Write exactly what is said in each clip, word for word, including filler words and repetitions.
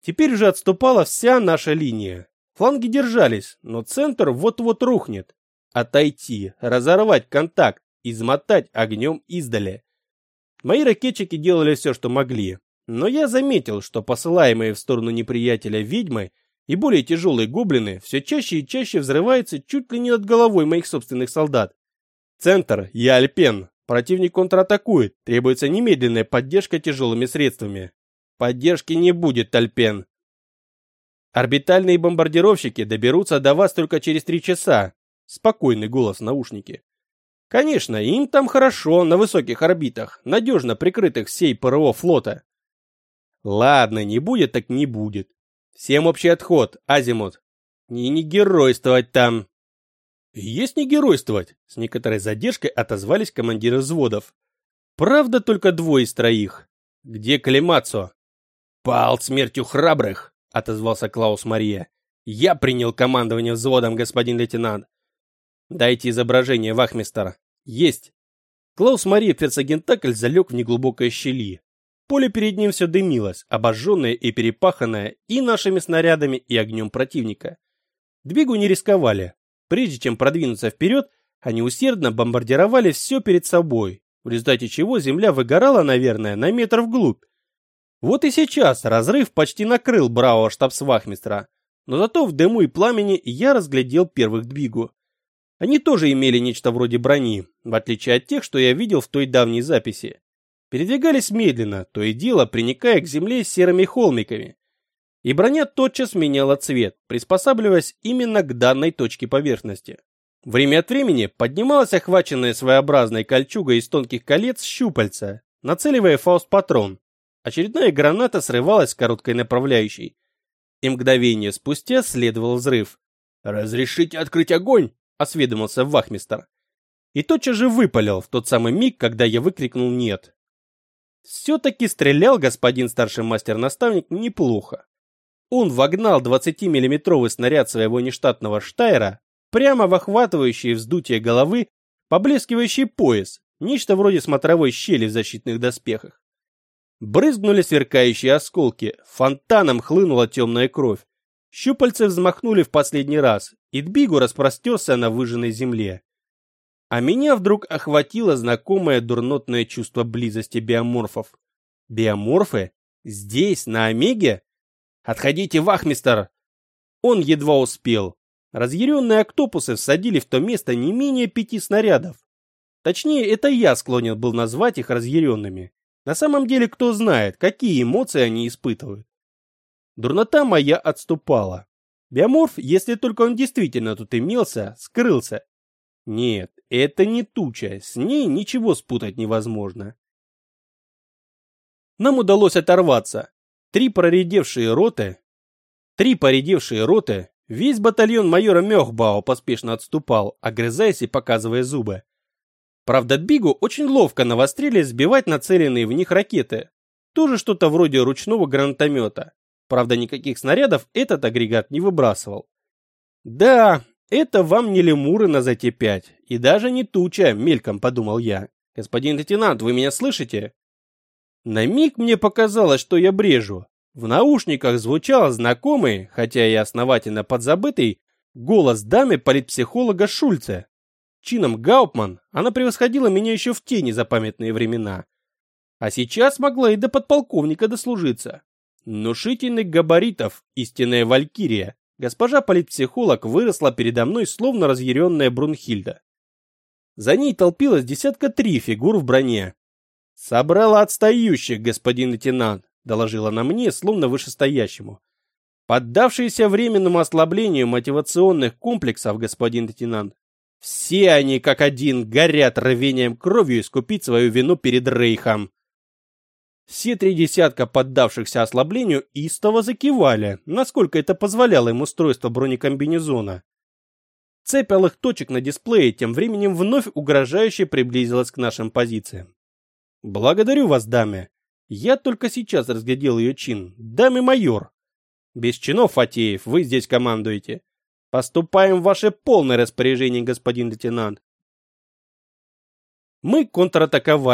Теперь уже отступала вся наша линия. Фланги держались, но центр вот-вот рухнет. Отойти, разорвать контакт, измотать огнем издали. Мои ракетчики делали все, что могли, но я заметил, что посылаемые в сторону неприятеля ведьмы и более тяжелые гоблины все чаще и чаще взрываются чуть ли не над головой моих собственных солдат. Центр, я Альпен. Противник контратакует, требуется немедленная поддержка тяжелыми средствами. Поддержки не будет, Альпен. Орбитальные бомбардировщики доберутся до вас только через три часа. Спокойный голос в наушнике. Конечно, им там хорошо, на высоких орбитах, надежно прикрытых всей ПРО флота. Ладно, не будет так не будет. Всем общий отход, азимут. И не геройствовать там. Есть не геройствовать, с некоторой задержкой отозвались командиры взводов. Правда, только двое из троих. Где Климацо? Пал смертью храбрых, отозвался Клаус Мария. Я принял командование взводом, господин лейтенант. Дайте изображение, вахмистр. Есть. Клаус Мария Ферцагентакль залег в неглубокой щели. Поле перед ним все дымилось, обожженное и перепаханное и нашими снарядами, и огнем противника. Двигу не рисковали. Прежде чем продвинуться вперед, они усердно бомбардировали все перед собой, в результате чего земля выгорала, наверное, на метр вглубь. Вот и сейчас разрыв почти накрыл бравого штабсвахмистра, но зато в дыму и пламени я разглядел первых двигу. Они тоже имели нечто вроде брони, в отличие от тех, что я видел в той давней записи. Передвигались медленно, то и дело приникая к земле серыми холмиками. И броня тотчас меняла цвет, приспосабливаясь именно к данной точке поверхности. Время от времени поднималась охваченная своеобразной кольчугой из тонких колец щупальца, нацеливая фауст-патрон. Очередная граната срывалась с короткой направляющей. И мгновение спустя следовал взрыв. «Разрешите открыть огонь?» — осведомился вахмистр. И тотчас же выпалил в тот самый миг, когда я выкрикнул «нет». Все-таки стрелял господин старший мастер-наставник неплохо. Он вогнал двадцатимиллиметровый снаряд своего нештатного Штайра прямо в охватывающий вздутие головы поблескивающий пояс, нечто вроде смотровой щели в защитных доспехах. Брызгнули сверкающие осколки, фонтаном хлынула темная кровь. Щупальцы взмахнули в последний раз, и Дбигу распростерся на выжженной земле. А меня вдруг охватило знакомое дурнотное чувство близости биоморфов. Биоморфы? Здесь, на Омеге? «Отходите, вахмистр!» Он едва успел. Разъяренные октопусы всадили в то место не менее пяти снарядов. Точнее, это я склонен был назвать их разъяренными. На самом деле, кто знает, какие эмоции они испытывают. Дурнота моя отступала. Биоморф, если только он действительно тут имелся, скрылся. Нет, это не туча, с ней ничего спутать невозможно. Нам удалось оторваться. Три проредевшие роты, три поредевшие роты, весь батальон майора Мёхбау поспешно отступал, огрызаясь и показывая зубы. Правда, Дбигу очень ловко навострили сбивать нацеленные в них ракеты. Тоже что-то вроде ручного гранатомета. Правда, никаких снарядов этот агрегат не выбрасывал. Да, это вам не лемуры на зэ тэ пять, и даже не туча, мельком подумал я. Господин лейтенант, вы меня слышите? На миг мне показалось, что я брежу. В наушниках звучал знакомый, хотя и основательно подзабытый, голос дамы политпсихолога Шульце. Чином Гауптман она превосходила меня еще в те незапамятные времена. А сейчас могла и до подполковника дослужиться. Внушительных габаритов, истинная валькирия, госпожа политпсихолог выросла передо мной, словно разъяренная Брунхильда. За ней толпилось десятка три фигур в броне. «Собрала отстающих, господин лейтенант», — доложила она мне, словно вышестоящему. «Поддавшиеся временному ослаблению мотивационных комплексов, господин лейтенант. Все они, как один, горят рвением кровью искупить свою вину перед Рейхом». Все три десятка поддавшихся ослаблению истово закивали, насколько это позволяло им устройство бронекомбинезона. Цепь алых точек на дисплее тем временем вновь угрожающе приблизилась к нашим позициям. «Благодарю вас, даме. Я только сейчас разглядел ее чин. Даме майор. Без чинов, Фатеев, вы здесь командуете. Поступаем в ваше полное распоряжение, господин лейтенант». Мы контратаковали.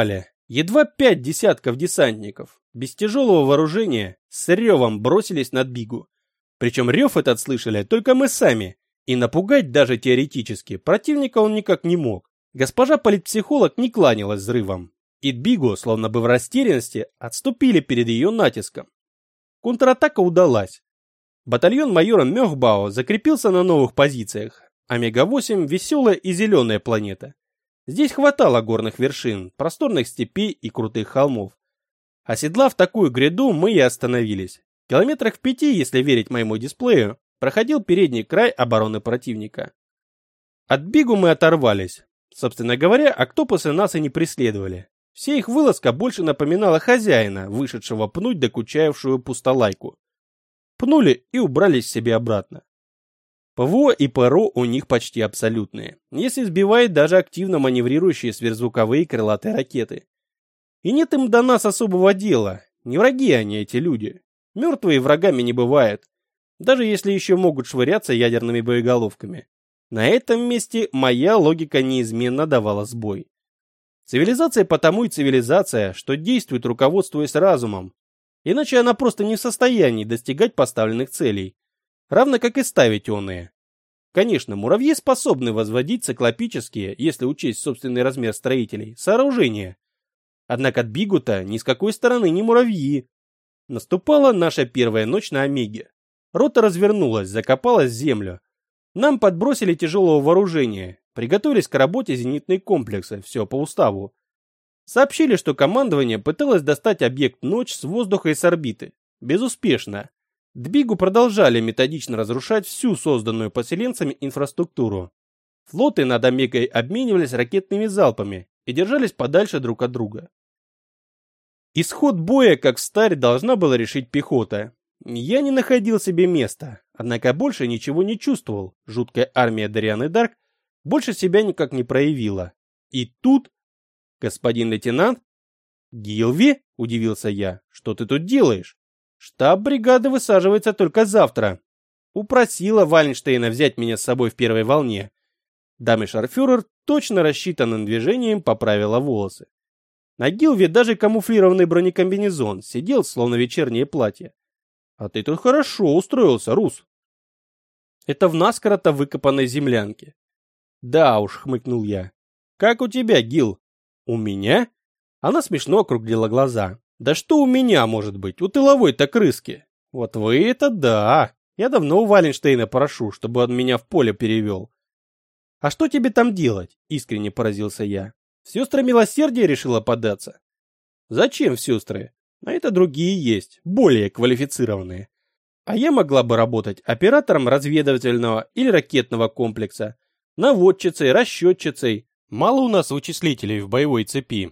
Едва пять десятков десантников, без тяжелого вооружения, с ревом бросились на Бигу. Причем рев этот слышали только мы сами, и напугать даже теоретически противника он никак не мог. Госпожа политпсихолог не кланялась взрывом, и Бигу, словно бы в растерянности, отступили перед ее натиском. Контратака удалась. Батальон майора Мёхбао закрепился на новых позициях. Омега восемь – веселая и зеленая планета. Здесь хватало горных вершин, просторных степей и крутых холмов. Оседлав такую гряду, мы и остановились. В километрах в пяти, если верить моему дисплею, проходил передний край обороны противника. От Бигу мы оторвались. Собственно говоря, октопусы нас и не преследовали. Вся их вылазка больше напоминала хозяина, вышедшего пнуть докучаявшую пустолайку. Пнули и убрались к себе обратно. ПВО и ПРО у них почти абсолютные, если сбивает даже активно маневрирующие сверхзвуковые крылатые ракеты. И нет им до нас особого дела, не враги они, эти люди. Мертвые врагами не бывают, даже если еще могут швыряться ядерными боеголовками. На этом месте моя логика неизменно давала сбой. Цивилизация потому и цивилизация, что действует, руководствуясь разумом. Иначе она просто не в состоянии достигать поставленных целей, равно как и ставить оные. Конечно, муравьи способны возводить циклопические, если учесть собственный размер строителей, сооружения. Однако от Бигута ни с какой стороны не муравьи. Наступала наша первая ночь на Омеге. Рота развернулась, закопалась в землю. Нам подбросили тяжелого вооружения, приготовились к работе зенитные комплексы, все по уставу. Сообщили, что командование пыталось достать объект «Ночь» с воздуха и с орбиты. Безуспешно. Дбигу продолжали методично разрушать всю созданную поселенцами инфраструктуру. Флоты над Омегой обменивались ракетными залпами и держались подальше друг от друга. Исход боя, как в старе, должна была решить пехота. Я не находил себе места, однако больше ничего не чувствовал. Жуткая армия Дарианы Дарк больше себя никак не проявила. И тут... Господин лейтенант? Гилви? Удивился я. Что ты тут делаешь? Штаб бригады высаживается только завтра. Упросила Вальнштейна взять меня с собой в первой волне. Даме-шарфюрер точно рассчитанным движением поправила волосы. На Гилви даже камуфлированный бронекомбинезон сидел, словно вечернее платье. А ты тут хорошо устроился, Рус. Это в наскоро-то выкопанной землянке. Да уж, хмыкнул я. Как у тебя, Гил? У меня? Она смешно округлила глаза. Да что у меня может быть? У тыловой-то крыски. Вот вы это да. Я давно у Валенштейна прошу, чтобы он меня в поле перевел. А что тебе там делать? Искренне поразился я. В сестры милосердия решила податься? Зачем в сестры? А это другие есть, более квалифицированные. А я могла бы работать оператором разведывательного или ракетного комплекса, наводчицей, расчетчицей. Мало у нас вычислителей в боевой цепи.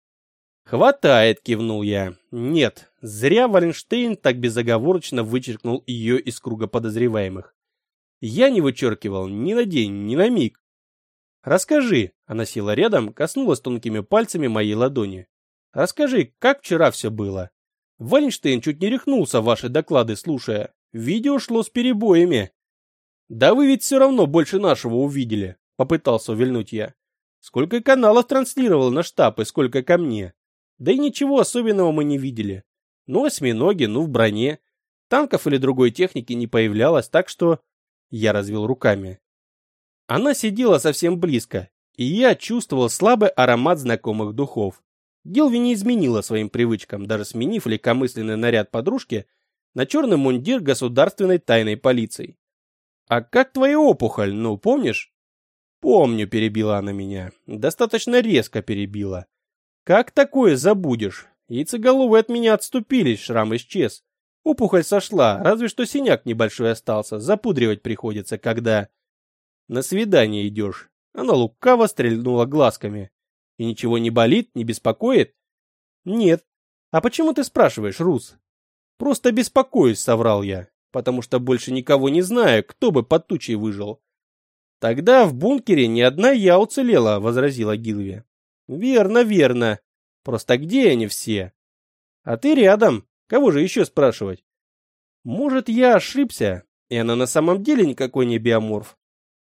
Хватает, кивнул я. Нет, зря Валенштейн так безоговорочно вычеркнул ее из круга подозреваемых. Я не вычеркивал ни на день, ни на миг. Расскажи, она села рядом, коснулась тонкими пальцами моей ладони. Расскажи, как вчера все было. Валенштейн чуть не рехнулся ваши доклады, слушая. Видео шло с перебоями. Да вы ведь все равно больше нашего увидели, попытался увильнуть я. Сколько каналов транслировал на штаб и сколько ко мне. Да и ничего особенного мы не видели. Ну, осьминоги, ну в броне. Танков или другой техники не появлялось, так что... Я развел руками. Она сидела совсем близко, и я чувствовал слабый аромат знакомых духов. Гилви не изменила своим привычкам, даже сменив легкомысленный наряд подружки на черный мундир государственной тайной полиции. «А как твоя опухоль, ну, помнишь?» «Помню», — перебила она меня. Достаточно резко перебила. «Как такое забудешь? Яйцеголовые от меня отступились, шрам исчез. Опухоль сошла, разве что синяк небольшой остался, запудривать приходится, когда...» «На свидание идешь». Она лукаво стрельнула глазками. «И ничего не болит, не беспокоит?» «Нет. А почему ты спрашиваешь, Рус?» «Просто беспокоюсь», — соврал я, «потому что больше никого не знаю, кто бы под тучей выжил». «Тогда в бункере ни одна я уцелела», — возразила Гилви. «Верно, верно. Просто где они все?» «А ты рядом. Кого же еще спрашивать?» «Может, я ошибся, и она на самом деле никакой не биоморф?»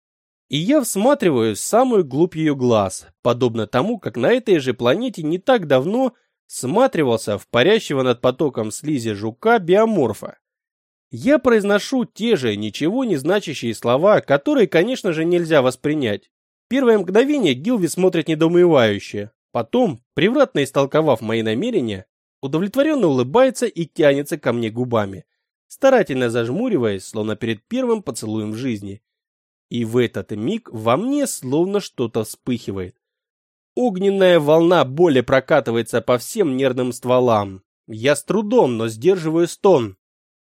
И я всматриваюсь в самую глубь ее глаз, подобно тому, как на этой же планете не так давно всматривался в парящего над потоком слизи жука-биоморфа. Я произношу те же ничего не значащие слова, которые, конечно же, нельзя воспринять. Первое мгновение Гилви смотрит недоумевающе, потом, превратно истолковав мои намерения, удовлетворенно улыбается и тянется ко мне губами, старательно зажмуриваясь, словно перед первым поцелуем в жизни. И в этот миг во мне словно что-то вспыхивает. Огненная волна боли прокатывается по всем нервным стволам. Я с трудом, но сдерживаю стон,